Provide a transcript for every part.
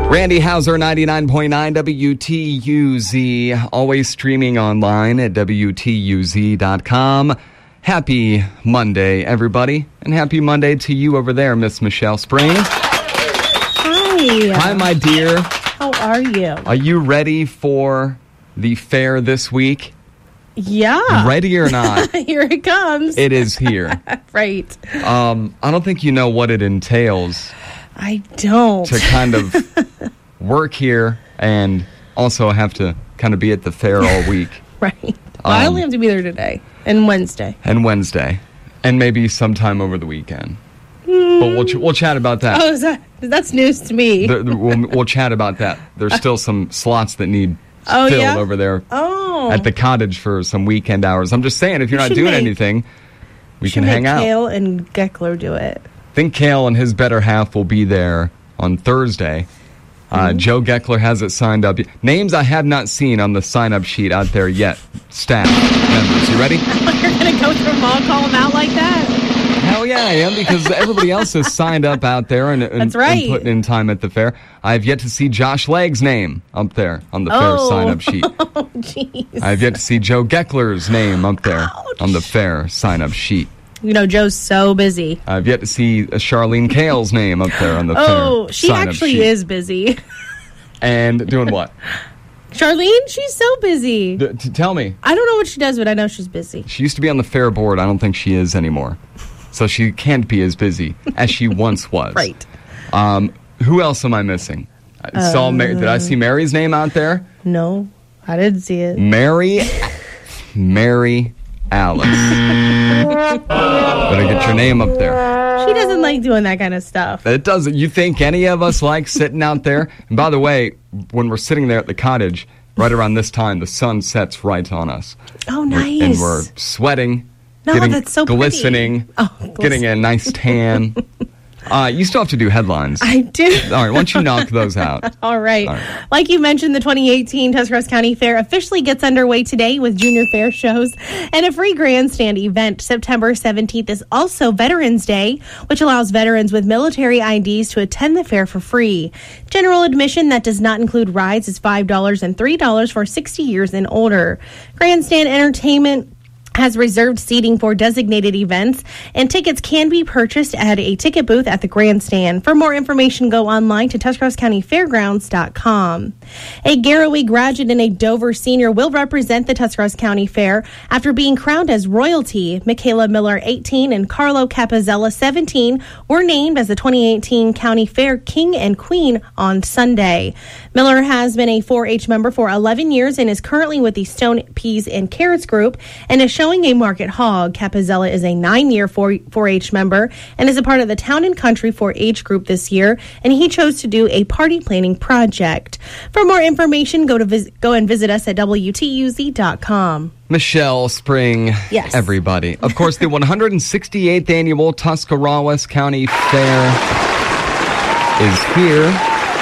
Randy Hauser, 99.9 WTUZ, always streaming online at WTUZ.com. Happy Monday, everybody, and happy Monday to you over there, Miss Michelle Spring. Hi. Hi, my dear. How are you? Are you ready for the fair this week? Yeah. Ready or not? Here it comes. It is here. Right. I don't think you know what it entails I don't. to kind of work here and also have to kind of be at the fair all week. Right. Well, I only have to be there today and Wednesday. And Wednesday. And maybe sometime over the weekend. But we'll chat about that. Oh, that's news to me. We'll chat about that. There's still some slots that need filled over there at the cottage for some weekend hours. I'm just saying, if you're not doing anything, we can hang out. Kale and Geckler do it. I think Kale and his better half will be there on Thursday. Joe Geckler has it signed up. Names I have not seen on the sign-up sheet out there yet. Staff members. You ready? You're going to go through them all, call them out like that? Hell yeah, I am, because everybody else has signed up out there and putting in time at the fair. I've yet to see Josh Legg's name up there on the fair sign-up sheet. Oh, jeez. I've yet to see Joe Geckler's name up there on the fair sign-up sheet. You know, Joe's so busy. I've yet to see Charlene Kale's name up there on the fair sign-up sheet. Oh, she actually is busy. And doing what? Charlene, she's so busy. Tell me. I don't know what she does, but I know she's busy. She used to be on the fair board. I don't think she is anymore. So she can't be as busy as she once was. Right. Who else am I missing? Did I see Mary's name out there? No, I didn't see it. Mary Alice. Better get your name up there. She doesn't like doing that kind of stuff. It doesn't. You think any of us like sitting out there? And by the way, when we're sitting there at the cottage, right around this time, the sun sets right on us. Oh, nice. And we're sweating. That's so glistening. Getting a nice tan. You still have to do headlines. I do. All right, why don't you knock those out? All right. Like you mentioned, the 2018 Tuscarawas County Fair officially gets underway today with junior fair shows and a free grandstand event. September 17th is also Veterans Day, which allows veterans with military IDs to attend the fair for free. General admission that does not include rides is $5 and $3 for 60 years and older. Grandstand entertainment has reserved seating for designated events, and tickets can be purchased at a ticket booth at the grandstand. For more information, go online to TuscaraWasCountyFairgrounds.com. A Garaway graduate and a Dover senior will represent the Tuscarawas County Fair after being crowned as royalty. Michaela Miller, 18, and Carlo Capizella, 17, were named as the 2018 County Fair King and Queen on Sunday. Miller has been a 4-H member for 11 years and is currently with the Stone Peas and Carrots Group and is showing a market hog. Capizella is a 9-year 4-H member and is a part of the Town and Country 4-H group this year, and he chose to do a party planning project. For more information, go and visit us at WTUZ.com. Michelle Spring, yes, everybody. Of course, the 168th annual Tuscarawas County Fair is here.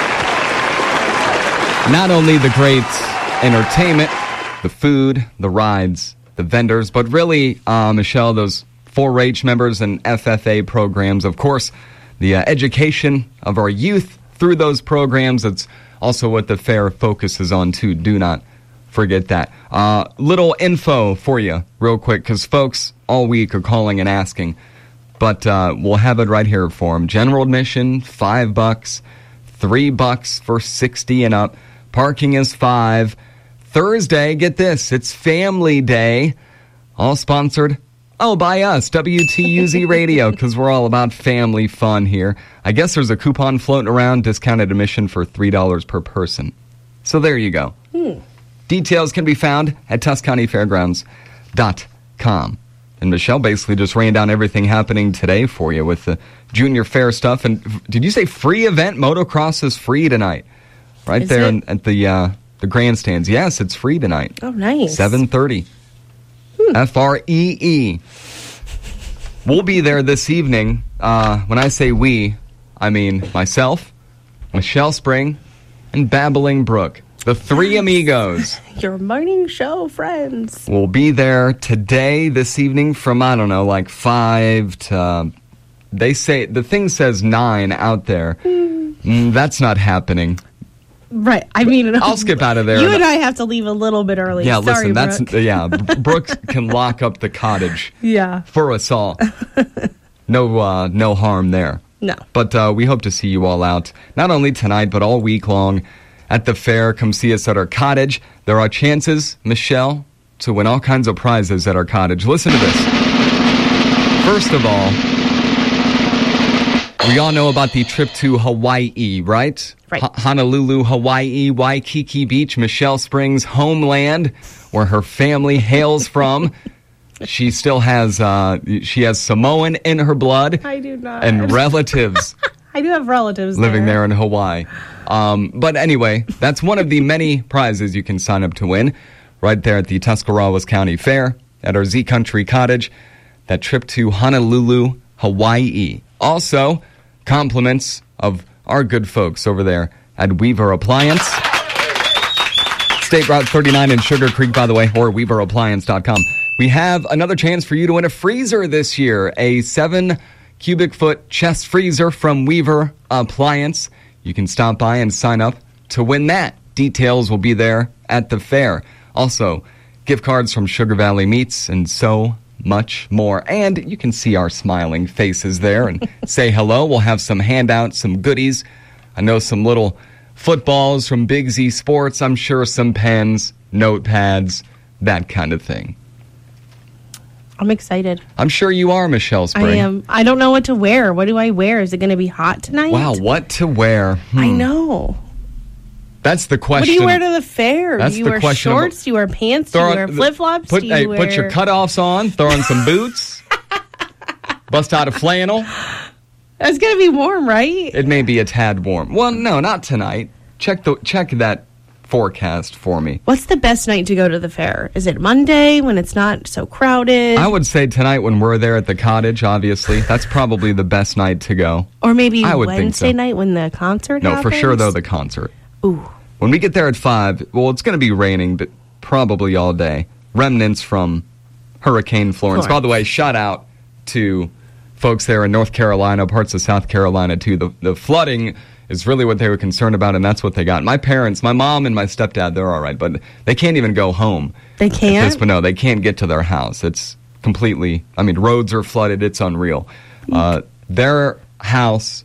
Not only the great entertainment, the food, the rides, the vendors, but really, Michelle, those 4-H members and FFA programs, of course, the education of our youth through those programs. It's also what the fair focuses on, too. Do not forget that. Little info for you real quick, because folks all week are calling and asking, but we'll have it right here for them. General admission, $5, $3 for 60 and up. Parking is $5. Thursday, get this, it's Family Day, all sponsored, by us, WTUZ Radio, because we're all about family fun here. I guess there's a coupon floating around, discounted admission for $3 per person. So there you go. Details can be found at TusCountyFairgrounds.com. And Michelle basically just ran down everything happening today for you with the junior fair stuff. And did you say free event? Motocross is free tonight. Right is there at the grandstands. Yes, it's free tonight. Oh, nice. 7:30. FREE. We'll be there this evening. When I say we, I mean myself, Michelle Spring, and Babbling Brook. The three amigos. Your morning show friends. We'll be there today, this evening, from, 5 to... They say, the thing says 9 out there. That's not happening. Right. I mean, I'll skip out of there. You and I have to leave a little bit early. Yeah, Sorry, listen, Brooke. Brooke can lock up the cottage Yeah. for us all. No harm there. No. But we hope to see you all out, not only tonight, but all week long at the fair. Come see us at our cottage. There are chances, Michelle, to win all kinds of prizes at our cottage. Listen to this. First of all, we all know about the trip to Hawaii, right? Right. Honolulu, Hawaii, Waikiki Beach, Michelle Springs' homeland, where her family hails from. She still has Samoan in her blood. I do not. And relatives I do have relatives living there in Hawaii. But anyway, that's one of the many prizes you can sign up to win right there at the Tuscarawas County Fair at our Z Country Cottage. That trip to Honolulu, Hawaii. Also, compliments of our good folks over there at Weaver Appliance. State Route 39 in Sugar Creek, by the way, or weaverappliance.com. We have another chance for you to win a freezer this year, a 7 cubic foot chest freezer from Weaver Appliance. You can stop by and sign up to win that. Details will be there at the fair. Also, gift cards from Sugar Valley Meats and so much more. And you can see our smiling faces there and say hello. We'll have some handouts, some goodies. I know some little footballs from Big Z Sports. I'm sure some pens, notepads, that kind of thing. I'm excited. I'm sure you are, Michelle Spring. I am. I don't know what to wear. What do I wear? Is it going to be hot tonight? Wow, what to wear? I know. That's the question. What do you wear to the fair? That's do you the wear question. shorts? Do you wear pants? Do you wear flip-flops? Put your cutoffs on, throw on some boots, bust out a flannel. It's going to be warm, right? It may be a tad warm. Well, no, not tonight. Check that forecast for me. What's the best night to go to the fair? Is it Monday when it's not so crowded? I would say tonight when we're there at the cottage, obviously. That's probably the best night to go. Or maybe I would Wednesday think so. night when the concert No, happens? for sure, though, the concert. Ooh. When we get there at 5, well, it's going to be raining, but probably all day. Remnants from Hurricane Florence. By the way, shout out to folks there in North Carolina, parts of South Carolina, too. The flooding is really what they were concerned about, and that's what they got. My parents, my mom and my stepdad, they're all right, but they can't even go home. They can't? But no, they can't get to their house. It's completely, roads are flooded. It's unreal. Their house,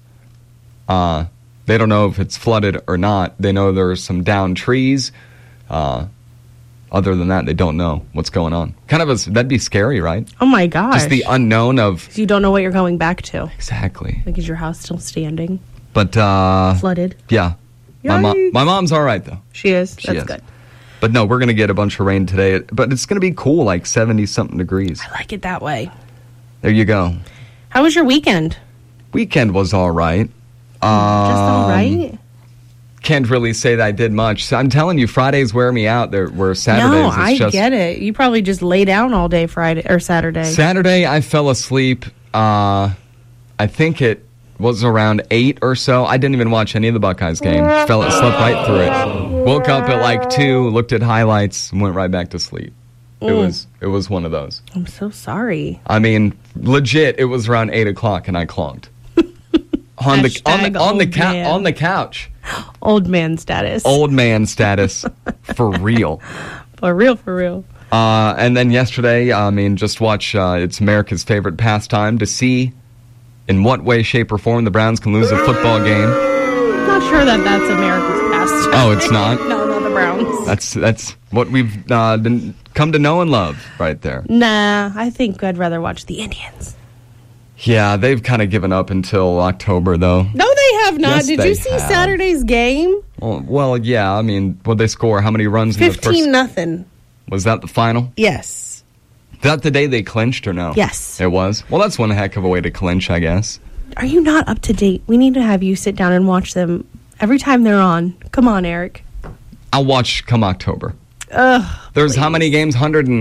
they don't know if it's flooded or not. They know there's some downed trees. Other than that, they don't know what's going on. That'd be scary, right? Oh, my gosh. Just the unknown of... You don't know what you're going back to. Exactly. Like, is your house still standing? But, flooded? Yeah. My mom's all right, though. She is? She That's is. good. But no, we're going to get a bunch of rain today. But it's going to be cool, like 70-something degrees. I like it that way. There you go. How was your weekend? Weekend was all right. Just all right? Can't really say that I did much. So I'm telling you, Fridays wear me out. Where Saturdays No, it's I just... get it. You probably just lay down all day Friday or Saturday. Saturday, I fell asleep. I think it was around 8 or so. I didn't even watch any of the Buckeyes game. Slept right through it. Woke up at like 2, looked at highlights, and went right back to sleep. It was one of those. I'm so sorry. Legit, it was around 8 o'clock, and I clonked. on the couch. Old man status. Old man status. For real. For real. And then yesterday, just watch It's America's favorite pastime to see in what way, shape, or form the Browns can lose a football game. I'm not sure that's America's pastime. Oh, it's not? No, the Browns. That's what we've come to know and love right there. Nah, I think I'd rather watch the Indians. Yeah, they've kind of given up until October, though. No, they have not. Yes, Did you see Saturday's game? Well, yeah. What'd they score? How many runs? 15-0. Was that the final? Yes. Is that the day they clinched or no? Yes. It was? Well, that's one heck of a way to clinch, I guess. Are you not up to date? We need to have you sit down and watch them every time they're on. Come on, Eric. I'll watch come October. There's how many games?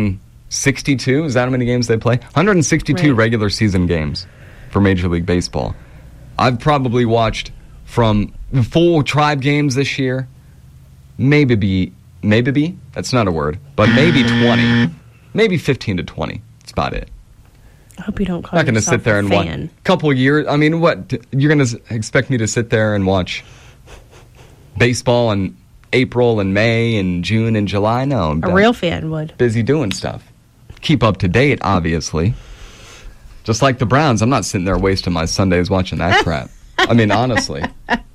162? Is that how many games they play? 162 regular season games for Major League Baseball. I've probably watched from the full Tribe games this year, maybe, that's not a word, but maybe 20. Maybe 15 to 20. That's about it. I hope you don't call I'm not going to sit there and watch a couple years. What? You're going to expect me to sit there and watch baseball in April and May and June and July. No, A real fan would. Busy doing stuff. Keep up to date, obviously. Just like the Browns, I'm not sitting there wasting my Sundays watching that crap. I mean, honestly.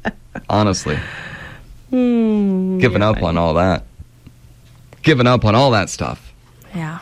Giving up on all that. Giving up on all that stuff. Yeah.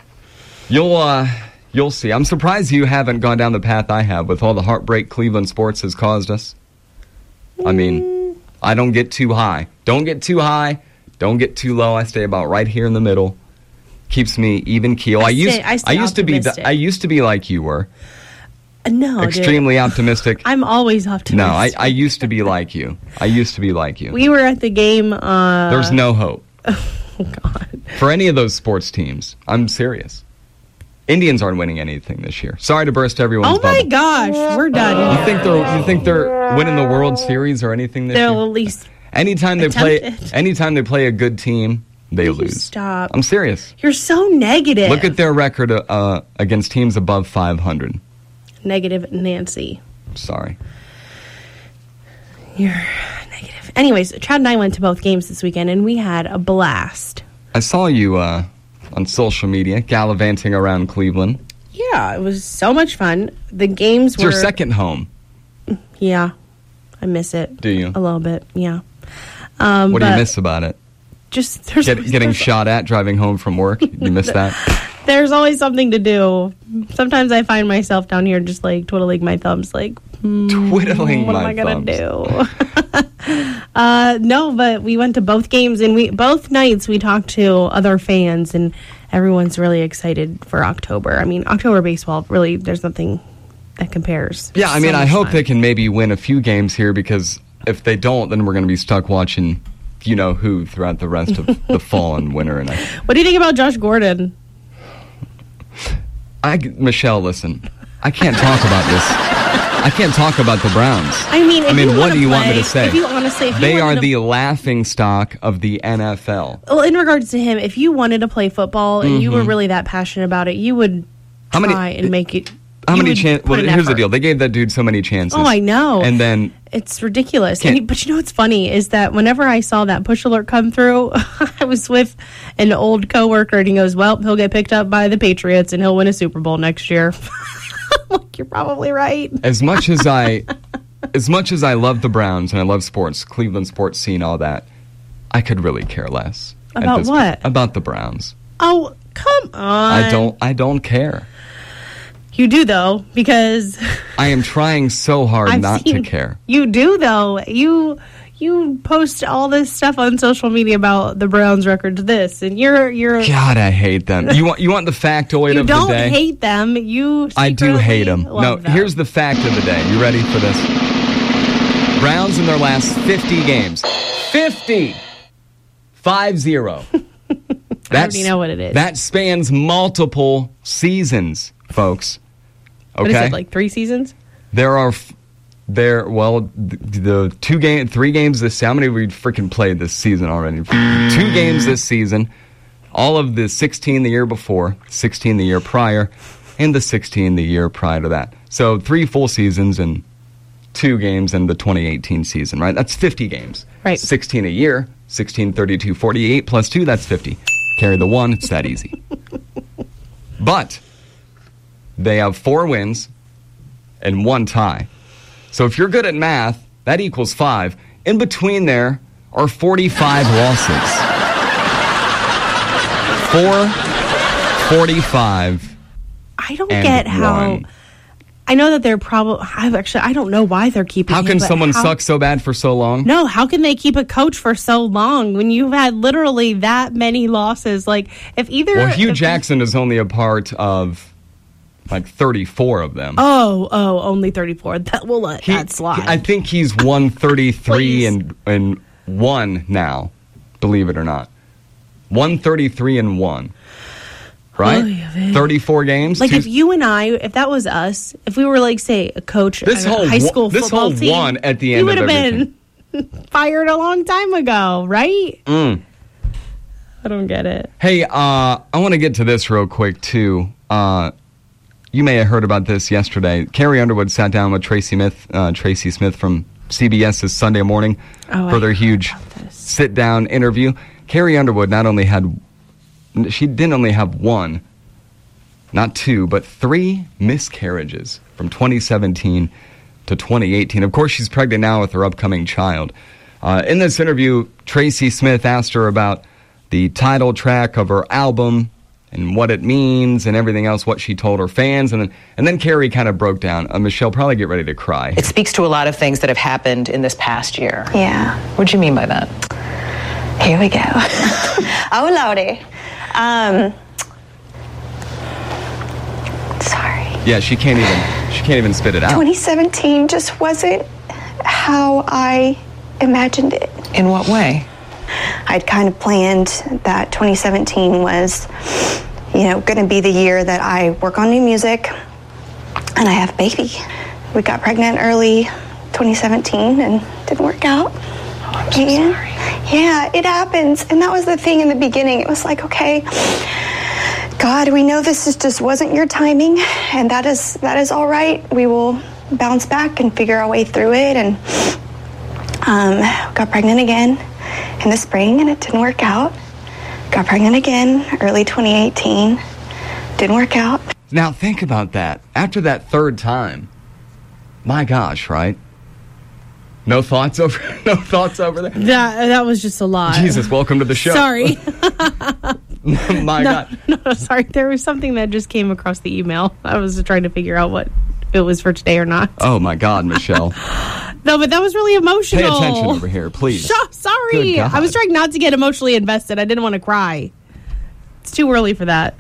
You'll see. I'm surprised you haven't gone down the path I have with all the heartbreak Cleveland sports has caused us. I mean, I don't get too high. Don't get too high. Don't get too low. I stay about right here in the middle. Keeps me even keel. I used to be like you were. No, extremely optimistic. I'm always optimistic. No, I used to be like you. We were at the game. There's no hope. Oh, God. For any of those sports teams. I'm serious. Indians aren't winning anything this year. Sorry to burst everyone's bubble. Oh my gosh, we're done. You think they're winning the World Series or anything this year? They'll at least anytime they play a good team, they lose. Stop. I'm serious. You're so negative. Look at their record against teams above 500. Negative Nancy. Sorry. You're negative. Anyways, Chad and I went to both games this weekend, and we had a blast. I saw you on social media gallivanting around Cleveland. Yeah, it was so much fun. The games were... It's your second home. Yeah. I miss it. Do you? A little bit, yeah. What do you miss about it? Just getting shot at driving home from work. You miss that? There's always something to do. Sometimes I find myself down here just like twiddling my thumbs, like, twiddling what my am I gonna thumbs. do? No, but we went to both games, and both nights we talked to other fans, and everyone's really excited for October. I mean, October baseball, really, there's nothing that compares. Yeah, I mean, so I hope fun. they can maybe win a few games here, because if they don't, then we're going to be stuck watching you know who throughout the rest of the fall and winter. And what do you think about Josh Gordon? Michelle, listen, I can't talk about this. I can't talk about the Browns. I mean, what do you want me to say? If you honestly, they are the laughing stock of the NFL. Well, in regards to him, if you wanted to play football and you were really that passionate about it, you would try and make it. How many chances? Well, here's the deal. They gave that dude so many chances. Oh, I know. And then it's ridiculous. But you know what's funny is that whenever I saw that push alert come through, I was with an old coworker, and he goes, "Well, he'll get picked up by the Patriots, and he'll win a Super Bowl next year." Like, you're probably right. As much as I love the Browns and I love sports, Cleveland sports scene, all that, I could really care less. About what? About the Browns. Oh, come on. I don't care. You do, though, because I am trying so hard not to care. You do, though. You post all this stuff on social media about the Browns records, this, and you're God, I hate them. You want the factoid of the day? You don't hate them. I do hate them. No, them. Here's the fact of the day. You ready for this? Browns in their last 50 games. 50! 5-0. I already know what it is. That spans multiple seasons, folks. Okay? What is it, like 3 seasons? The 3 games this season. How many have we freaking played this season already? 2 games this season. All of the 16 the year before, 16 the year prior, and the 16 the year prior to that. So 3 full seasons and 2 games in the 2018 season, right? That's 50 games. Right. 16 a year, 16, 32, 48 plus 2, that's 50. Carry the 1, it's that easy. But they have 4 wins and 1 tie. So if you're good at math, that equals 5. In between there are 45 losses. 45. I don't get how. 1. I know that they're probably. I don't know why they're keeping. How can someone suck so bad for so long? No, how can they keep a coach for so long when you've had literally that many losses? Like, if either. Well, Hugh Jackson is only a part of like 34 of them. Oh, only 34. We'll let that slide. I think he's won 33 and 1 now, believe it or not. 133 and 1. Right? Oh, 34 games. Like, if you and I, if that was us, if we were like, say, a coach at a high school football team, one at the end we would of have everything. been fired a long time ago, right? I don't get it. Hey, I want to get to this real quick too. You may have heard about this yesterday. Carrie Underwood sat down with Tracy Smith from CBS's Sunday Morning for their huge sit-down interview. Carrie Underwood she didn't only have one, not two, but three miscarriages from 2017 to 2018. Of course, she's pregnant now with her upcoming child. In this interview, Tracy Smith asked her about the title track of her album and what it means and everything else, what she told her fans. And then Carrie kind of broke down. Michelle, probably get ready to cry. It speaks to a lot of things that have happened in this past year. Yeah. What do you mean by that? Here we go. Oh, Lordy. Sorry. Yeah, she can't even spit it out. 2017 just wasn't how I imagined it. In what way? I'd kind of planned that 2017 was, going to be the year that I work on new music and I have a baby. We got pregnant early 2017 and didn't work out. Oh, I'm so sorry. Yeah, it happens. And that was the thing in the beginning. It was like, okay, God, we know this just wasn't your timing, and that is all right. We will bounce back and figure our way through it. And got pregnant again in the spring, and it didn't work out. Got pregnant again early 2018. Didn't work out. Now think about that. After that third time, my gosh, right? No thoughts over there? That was just a lot. Jesus, welcome to the show. Sorry. My God. No, sorry. There was something that just came across the email. I was trying to figure out what it was for today or not. Oh, my God, Michelle. No, but that was really emotional. Pay attention over here, please. Sorry. I was trying not to get emotionally invested. I didn't want to cry. It's too early for that.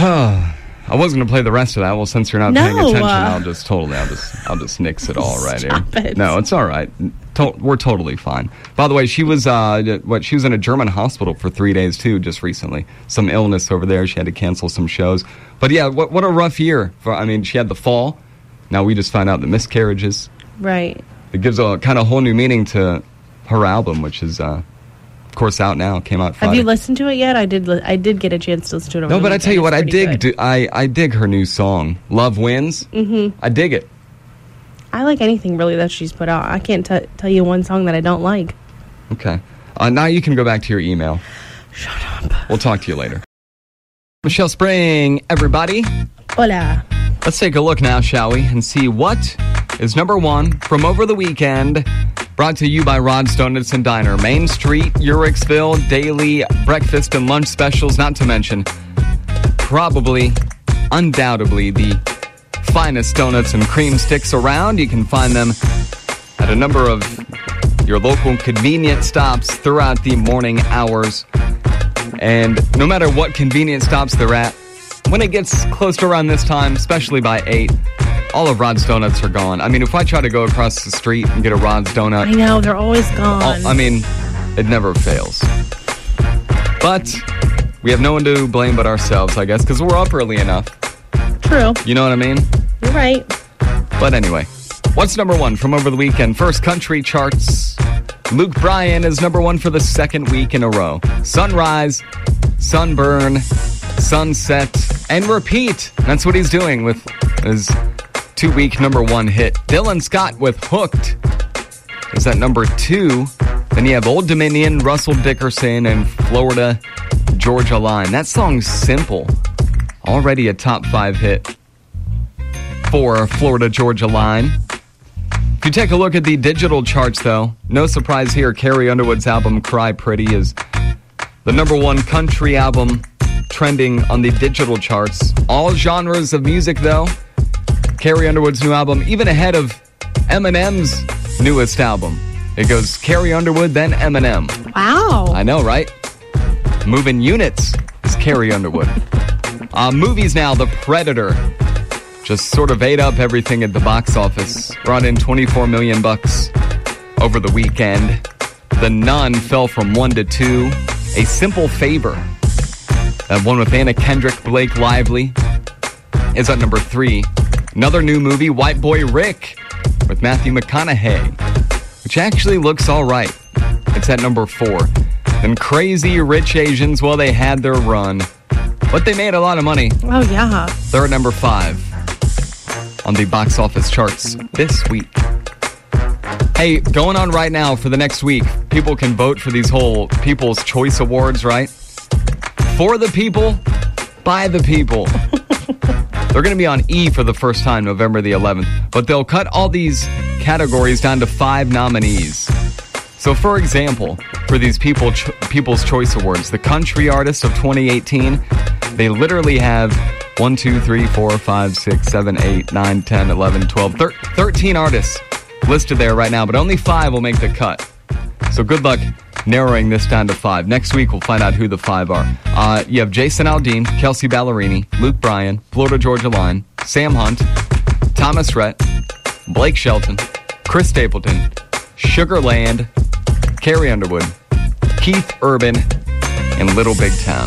I was going to play the rest of that. Well, since you're not paying attention, I'll just nix it all right here. It. No, it's all right. We're totally fine. By the way, she was she was in a German hospital for 3 days too, just recently. Some illness over there. She had to cancel some shows. But yeah, what a rough year. She had the fall. Now we just found out the miscarriages. Right. It gives a kind of whole new meaning to her album, which is of course out now. Came out Friday. Have you listened to it yet? I did get a chance to listen to it. No, but I tell you what, I dig her new song, "Love Wins." Mm-hmm. I dig it. I like anything really that she's put out. I can't tell you one song that I don't like. Okay. Now you can go back to your email. Shut up. We'll talk to you later. Michelle Spring, everybody. Hola. Let's take a look now, shall we, and see what is number one from over the weekend. Brought to you by Rod's Donuts and Diner. Main Street, Uricksville, daily breakfast and lunch specials, not to mention probably, undoubtedly, the finest donuts and cream sticks around. You can find them at a number of your local convenience stops throughout the morning hours. And no matter what convenience stops they're at, when it gets close to around this time, especially by 8, all of Rod's Donuts are gone. If I try to go across the street and get a Rod's Donut... I know, they're always gone. It never fails. But we have no one to blame but ourselves, I guess, because we're up early enough. True. You know what I mean? You're right. But anyway, what's number one from over the weekend? First country charts. Luke Bryan is number one for the second week in a row. Sunrise, sunburn, sunset, and repeat. That's what he's doing with his 2-week number one hit. Dylan Scott with Hooked is at number 2. Then you have Old Dominion, Russell Dickerson, and Florida Georgia Line. That song's simple. Already a top 5 hit for Florida Georgia Line. If you take a look at the digital charts, though, no surprise here, Carrie Underwood's album Cry Pretty is the number one country album trending on the digital charts. All genres of music, though. Carrie Underwood's new album, even ahead of Eminem's newest album. It goes Carrie Underwood, then Eminem. Wow. I know, right? Moving units is Carrie Underwood. Movies now, The Predator just sort of ate up everything at the box office. Brought in $24 million over the weekend. The Nun fell from 1 to 2. A Simple Favor, that one with Anna Kendrick, Blake Lively, is at number 3. Another new movie, White Boy Rick, with Matthew McConaughey, which actually looks all right. It's at number 4. And Crazy Rich Asians, well, they had their run, but they made a lot of money. Oh, yeah. They're at number 5 on the box office charts this week. Hey, going on right now for the next week, people can vote for these whole People's Choice Awards, right? For the people, by the people. They're going to be on E for the first time, November the 11th. But they'll cut all these categories down to 5 nominees. So, for example, for these People's Choice Awards, the Country Artist of 2018, they literally have 1, 2, 3, 4, 5, 6, 7, 8, 9, 10, 11, 12, 13 artists listed there right now, but only 5 will make the cut. So good luck narrowing this down to 5. Next week, we'll find out who the 5 are. You have Jason Aldean, Kelsey Ballerini, Luke Bryan, Florida Georgia Line, Sam Hunt, Thomas Rhett, Blake Shelton, Chris Stapleton, Sugar Land, Carrie Underwood, Keith Urban, and Little Big Town.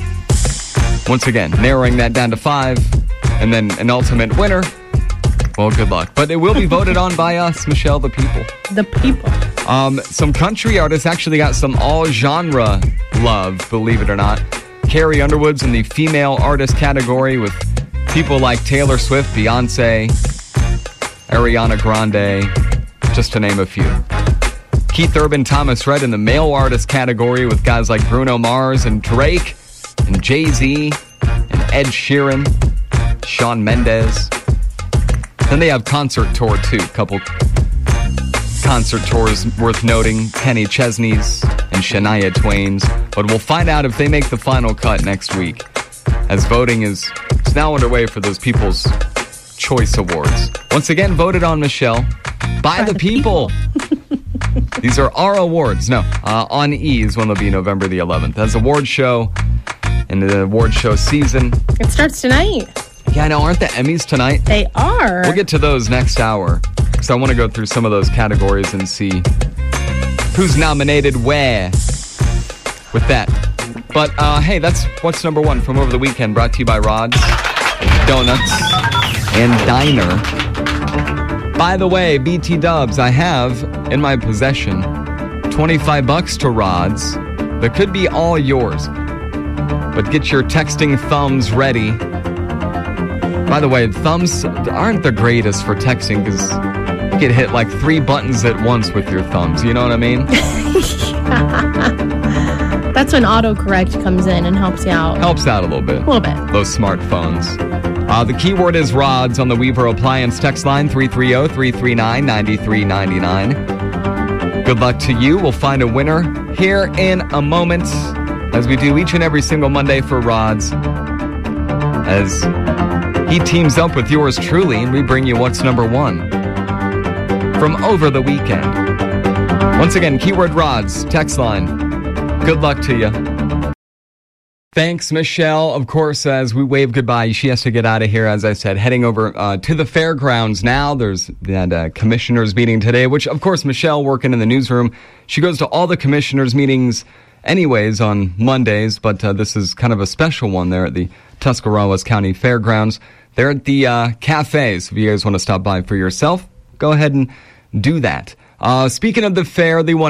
Once again, narrowing that down to 5, and then an ultimate winner. Well, good luck. But it will be voted on by us, Michelle, the people. The people. Some country artists actually got some all-genre love, believe it or not. Carrie Underwood's in the female artist category with people like Taylor Swift, Beyonce, Ariana Grande, just to name a few. Keith Urban, Thomas Rhett in the male artist category with guys like Bruno Mars and Drake and Jay-Z and Ed Sheeran, Shawn Mendes. Then they have concert tour, too. Couple concert tours worth noting. Kenny Chesney's and Shania Twain's. But we'll find out if they make the final cut next week, as voting is now underway for those People's Choice Awards. Once again, voted on, Michelle, by the people. These are our awards. No, on E's when they'll be November the 11th. As award show and the award show season. It starts tonight. Yeah, I know. Aren't the Emmys tonight? They are. We'll get to those next hour. So I want to go through some of those categories and see who's nominated where with that. But, hey, that's What's Number One from over the weekend, brought to you by Rod's Donuts and Diner. By the way, BT Dubs, I have in my possession $25 to Rod's that could be all yours. But get your texting thumbs ready. By the way, thumbs aren't the greatest for texting because you get hit like 3 buttons at once with your thumbs. You know what I mean? That's when autocorrect comes in and helps you out. Helps out a little bit. A little bit. Those smartphones. The keyword is Rods on the Weaver Appliance text line 330-339-9399. Good luck to you. We'll find a winner here in a moment, as we do each and every single Monday for Rods, as he teams up with yours truly, and we bring you What's Number One from over the weekend. Once again, keyword Rods, text line. Good luck to you. Thanks, Michelle. Of course, as we wave goodbye, she has to get out of here, as I said, heading over to the fairgrounds now. There's that commissioners meeting today, which, of course, Michelle, working in the newsroom, she goes to all the commissioners meetings anyways on Mondays, but this is kind of a special one there at the Tuscarawas County Fairgrounds. They're at the cafe, so if you guys want to stop by for yourself, go ahead and do that. Speaking of the fair, the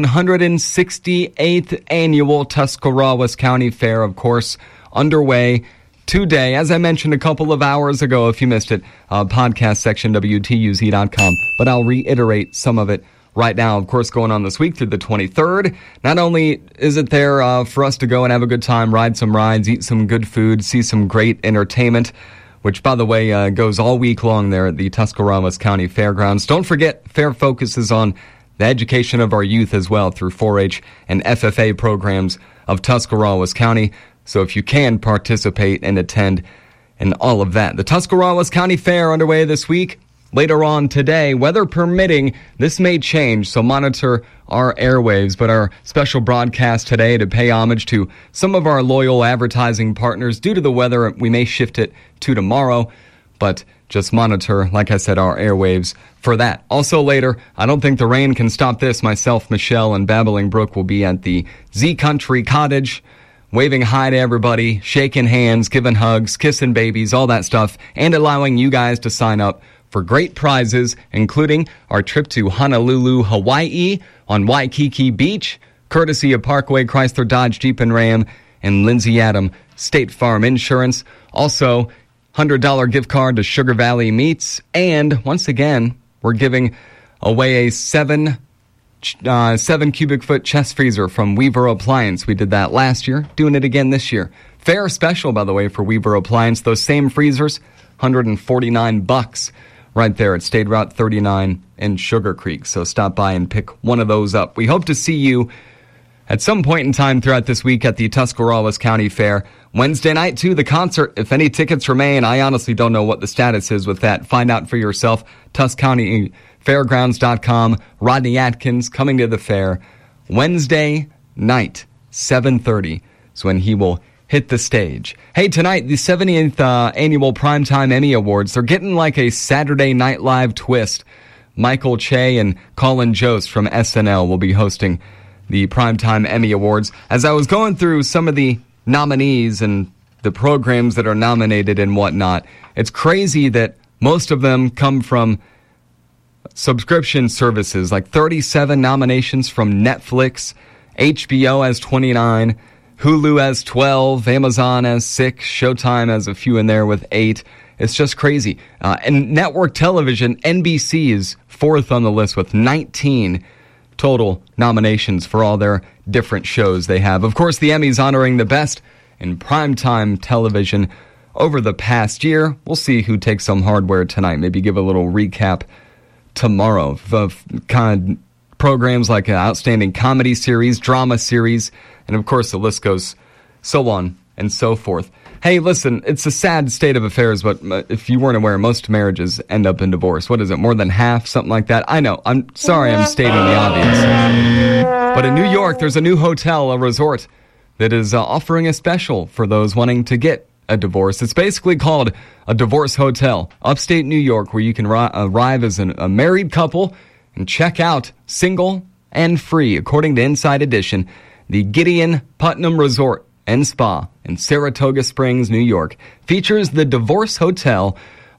168th annual Tuscarawas County Fair, of course, underway today. As I mentioned a couple of hours ago, if you missed it, podcast section, WTUZ.com. But I'll reiterate some of it right now. Of course, going on this week through the 23rd. Not only is it there for us to go and have a good time, ride some rides, eat some good food, see some great entertainment, which, by the way, goes all week long there at the Tuscarawas County Fairgrounds. Don't forget, fair focuses on the education of our youth as well through 4-H and FFA programs of Tuscarawas County. So if you can participate and attend and all of that. The Tuscarawas County Fair underway this week. Later on today, weather permitting, this may change, so monitor our airwaves. But our special broadcast today to pay homage to some of our loyal advertising partners. Due to the weather, we may shift it to tomorrow, but just monitor, like I said, our airwaves for that. Also later, I don't think the rain can stop this. Myself, Michelle, and Babbling Brook will be at the Z Country Cottage, waving hi to everybody, shaking hands, giving hugs, kissing babies, all that stuff, and allowing you guys to sign up for great prizes, including our trip to Honolulu, Hawaii, on Waikiki Beach, courtesy of Parkway Chrysler Dodge Jeep and Ram and Lindsay Adam State Farm Insurance. Also, $100 gift card to Sugar Valley Meats. And once again, we're giving away a 7 7 cubic foot chest freezer from Weaver Appliance. We did that last year, doing it again this year. Fair special, by the way, for Weaver Appliance. Those same freezers, $149 right there at State Route 39 in Sugar Creek. So stop by and pick one of those up. We hope to see you at some point in time throughout this week at the Tuscarawas County Fair. Wednesday night, too, the concert. If any tickets remain, I honestly don't know what the status is with that. Find out for yourself. TusCountyFairgrounds.com. Rodney Atkins coming to the fair Wednesday night, 7:30 is when he will hit the stage. Hey, tonight, the 70th annual Primetime Emmy Awards. They're getting like a Saturday Night Live twist. Michael Che and Colin Jost from SNL will be hosting the Primetime Emmy Awards. As I was going through some of the nominees and the programs that are nominated and whatnot, it's crazy that most of them come from subscription services, like 37 nominations from Netflix, HBO has 29, Hulu has 12, Amazon has 6, Showtime has a few in there with 8. It's just crazy. And network television, NBC is 4th on the list with 19 total nominations for all their different shows they have. Of course, the Emmys honoring the best in primetime television over the past year. We'll see who takes some hardware tonight. Maybe give a little recap tomorrow of kind of programs like an outstanding comedy series, drama series, and of course the list goes so on and so forth. Hey, listen, it's a sad state of affairs, but if you weren't aware, most marriages end up in divorce. What is it, more than half, something like that? I know, I'm sorry I'm stating the obvious. But in New York, there's a new hotel, a resort, that is offering a special for those wanting to get a divorce. It's basically called a divorce hotel, upstate New York, where you can arrive as a married couple and check out single and free. According to Inside Edition, the Gideon Putnam Resort and Spa in Saratoga Springs, New York, features the Divorce Hotel,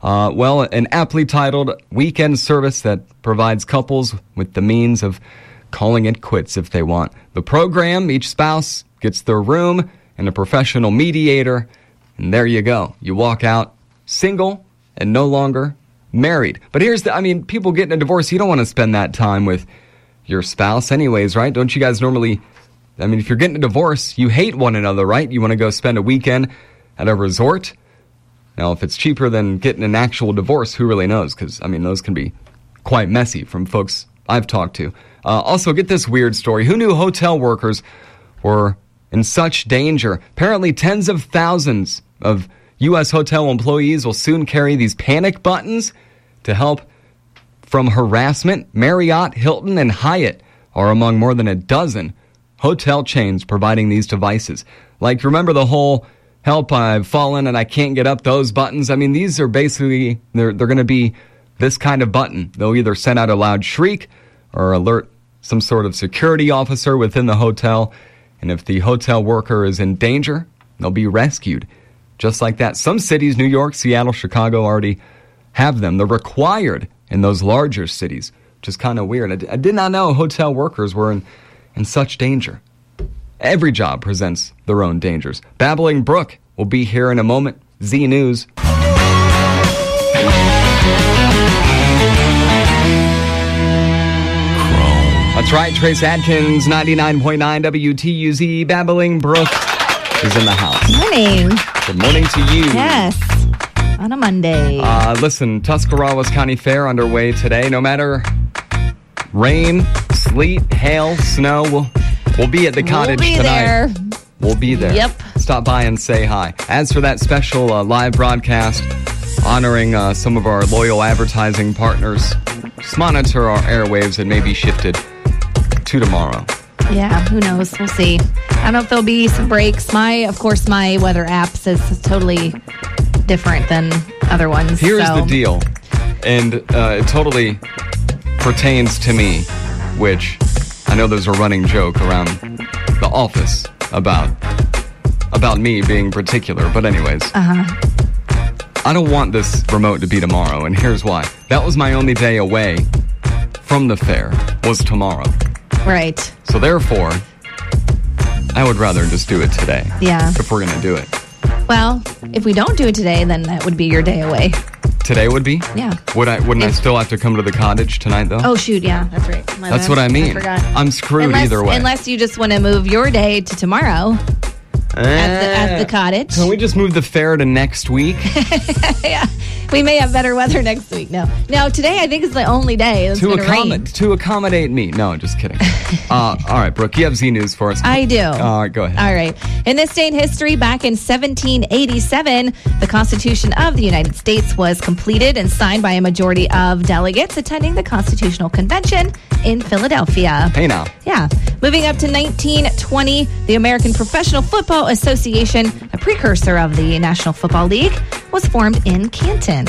an aptly titled weekend service that provides couples with the means of calling it quits if they want. The program, each spouse gets their room and a professional mediator, and there you go. You walk out single and no longer married. But here's people getting a divorce, you don't want to spend that time with your spouse anyways, right? Don't you guys normally... if you're getting a divorce, you hate one another, right? You want to go spend a weekend at a resort? Now, if it's cheaper than getting an actual divorce, who really knows? Because, those can be quite messy from folks I've talked to. Also, get this weird story. Who knew hotel workers were in such danger? Apparently, tens of thousands of U.S. hotel employees will soon carry these panic buttons to help from harassment. Marriott, Hilton, and Hyatt are among more than a dozen hotel chains providing these devices. Like, remember the whole help, I've fallen and I can't get up, those buttons? These are basically, they're going to be this kind of button. They'll either send out a loud shriek or alert some sort of security officer within the hotel. And if the hotel worker is in danger, they'll be rescued. Just like that. Some cities, New York, Seattle, Chicago, already have them. They're required in those larger cities, which is kind of weird. I did not know hotel workers were in such danger. Every job presents their own dangers. Babbling Brook will be here in a moment. Z News. That's right, Trace Adkins, 99.9 WTUZ. Babbling Brook is in the house. Morning. Good morning to you. Yes, on a Monday. Listen, Tuscarawas County Fair underway today. No matter rain, sleet, hail, snow, we'll be at the cottage tonight. We'll be there. Yep. Stop by and say hi. As for that special live broadcast honoring some of our loyal advertising partners, just monitor our airwaves and maybe shift it to tomorrow. Yeah, who knows? We'll see. I don't know if there'll be some breaks. My weather app says it's totally different than other ones. Here's the deal, and it totally pertains to me, which I know there's a running joke around the office about me being particular, but anyways. I don't want this remote to be tomorrow, and here's why. That was my only day away from the fair, was tomorrow. Right. So therefore, I would rather just do it today. Yeah. If we're going to do it. Well, if we don't do it today, then that would be your day away. Today would be? Yeah. Wouldn't I still have to come to the cottage tonight, though? Oh, shoot, yeah, that's right. That's what I mean. I forgot. I'm screwed either way. Unless you just want to move your day to tomorrow at the cottage. Can we just move the fair to next week? Yeah. We may have better weather next week. No, today I think is the only day that's going to rain. To accommodate me. No, just kidding. All right, Brooke, you have Z News for us. I do. All right, go ahead. All right. In this day in history, back in 1787, the Constitution of the United States was completed and signed by a majority of delegates attending the Constitutional Convention in Philadelphia. Hey now. Yeah. Moving up to 1920, the American Professional Football Association, a precursor of the National Football League, was formed in Canton.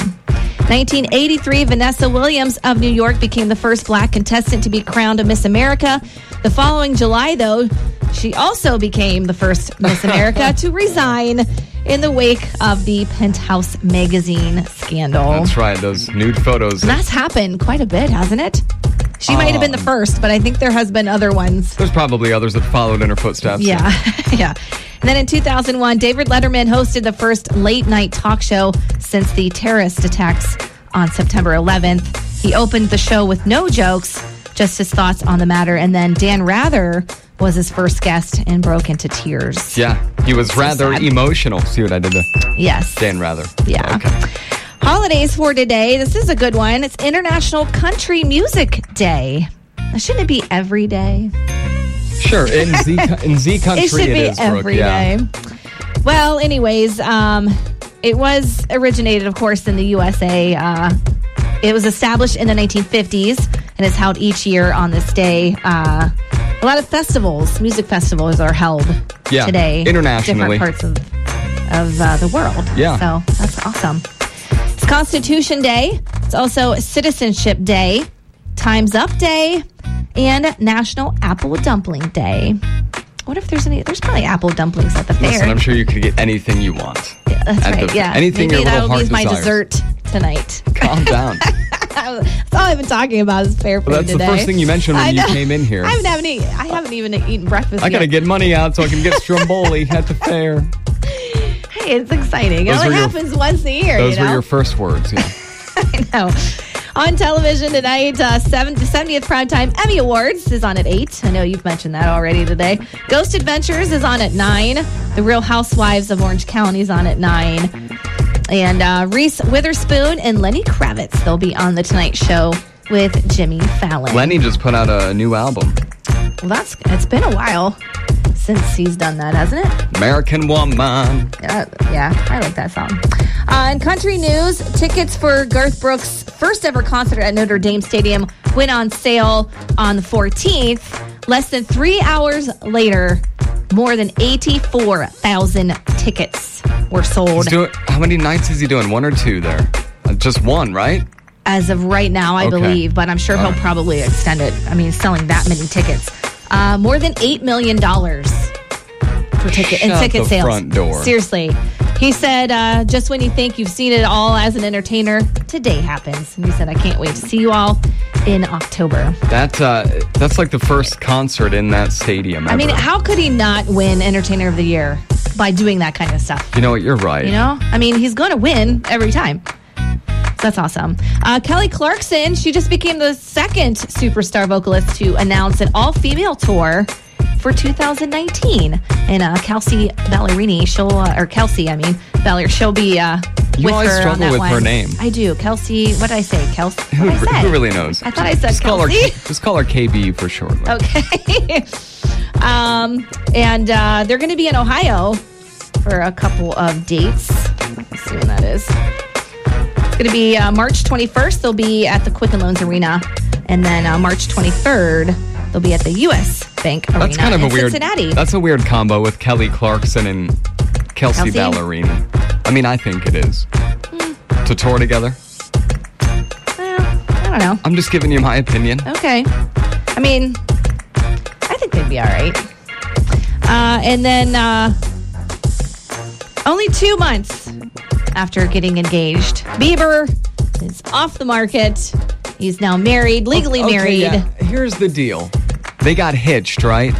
1983, Vanessa Williams of New York became the first black contestant to be crowned a Miss America. The following July, though, she also became the first Miss America to resign in the wake of the Penthouse magazine scandal. That's right, those nude photos. And that's happened quite a bit, hasn't it? She might have been the first, but I think there has been other ones. There's probably others that followed in her footsteps. Yeah, yeah. And then in 2001, David Letterman hosted the first late-night talk show since the terrorist attacks on September 11th. He opened the show with no jokes, just his thoughts on the matter. And then Dan Rather was his first guest and broke into tears. Yeah, he was rather sad. emotional. See what I did there? Yes. Dan Rather. Yeah. Okay. Holidays for today. This is a good one. It's International Country Music Day. Shouldn't it be every day? Sure, in Z country It should be is, Brooke. every day. Well, anyways, it was originated, of course, in the USA. It was established in the 1950s and is held each year on this day. A lot of festivals, music festivals, are held today. Internationally. Different parts of the world. Yeah. So that's awesome. It's Constitution Day. It's also Citizenship Day, Time's Up Day, and National Apple Dumpling Day. What if there's probably apple dumplings at the fair. Listen, I'm sure you could get anything you want. Yeah, that's right. Yeah. Anything Maybe your little heart that'll be my desires. dessert tonight. Calm down. That's all I've been talking about is fair food Well, that's today. the first thing you mentioned when you came in here. I haven't even eaten breakfast I gotta yet. get money out so I can get Stromboli at the fair. Hey, it's exciting. It Those only were your- happens once a year. Those you know? were your first words. Yeah. I know. On television tonight, the 70th Primetime Emmy Awards is on at 8. I know you've mentioned that already today. Ghost Adventures is on at 9. The Real Housewives of Orange County is on at 9. And Reese Witherspoon and Lenny Kravitz, they'll be on The Tonight Show with Jimmy Fallon. Lenny just put out a new album. Well, it's been a while since he's done that, hasn't it? American Woman. Yeah, I like that song. In country news, tickets for Garth Brooks' first ever concert at Notre Dame Stadium went on sale on the 14th. Less than 3 hours later, more than 84,000 tickets were sold. How many nights is he doing? 1 or 2 there? Just 1, right? As of right now, I believe, but I'm sure he'll probably extend it. I mean, selling that many tickets. More than $8 million for ticket the sales. Front door. Seriously. He said, just when you think you've seen it all as an entertainer, today happens. And he said, I can't wait to see you all in October. That's like the first concert in that stadium ever. I mean, how could he not win Entertainer of the Year by doing that kind of stuff? You know what? You're right. You know? I mean, he's going to win every time. So that's awesome. Kelly Clarkson, she just became the second superstar vocalist to announce an all-female tour for 2019. And Kelsey Ballerini, she'll be You with always her on struggle that with one. her name. I do. Kelsey, what did I say? Kelsey? What did I say? Who really knows? I thought I said just Kelsey. Just call her KB for short. Okay. And they're going to be in Ohio for a couple of dates. Let's see when that is. It's going to be March 21st. They'll be at the Quicken Loans Arena. And then March 23rd, they'll be at the U.S. Bank Arena That's kind of in a weird. Cincinnati. That's a weird combo with Kelly Clarkson and Kelsey Ballerini. I mean, I think it is. To tour together. Well, I don't know. I'm just giving you my opinion. Okay. I mean, I think they'd be all right. And then only 2 months after getting engaged, Bieber is off the market. He's now married, legally married. Yeah. Here's the deal. They got hitched, right?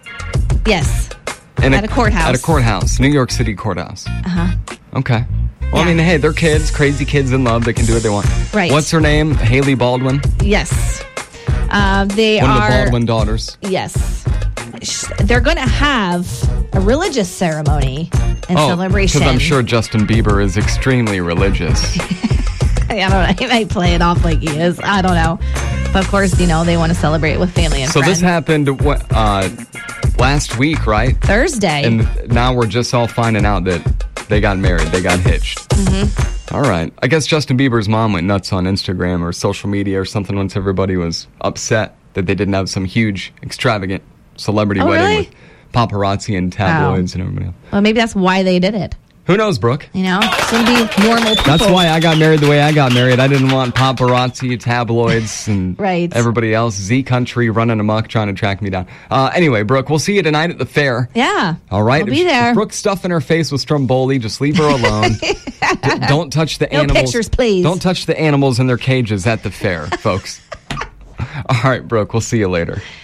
Yes. At a courthouse. At a courthouse. New York City courthouse. Uh-huh. Okay. Well, I Yeah. mean, hey, they're kids, crazy kids in love. They can do what they want. Right. What's her name? Haley Baldwin? Yes. They One are. of the Baldwin daughters. Yes. They're going to have a religious ceremony and celebration. Because I'm sure Justin Bieber is extremely religious. I don't know. He might play it off like he is. I don't know. But of course, they want to celebrate with family and So friends. this happened last week, right? Thursday. And now we're just all finding out that they got married. They got hitched. Mm-hmm. All right. I guess Justin Bieber's mom went nuts on Instagram or social media or something once everybody was upset that they didn't have some huge, extravagant celebrity wedding really? with paparazzi and tabloids and everybody else. Well, maybe that's why they did it. Who knows, Brooke? It's going to be normal people. That's why I got married the way I got married. I didn't want paparazzi, tabloids, and Right. everybody else, Z Country running amok trying to track me down. Anyway, Brooke, we'll see you tonight at the fair. Yeah. All right? I'll be there. If Brooke's stuffing her face with Stromboli, just leave her alone. Don't touch the No animals. pictures, please. Don't touch the animals in their cages at the fair, folks. All right, Brooke, we'll see you later.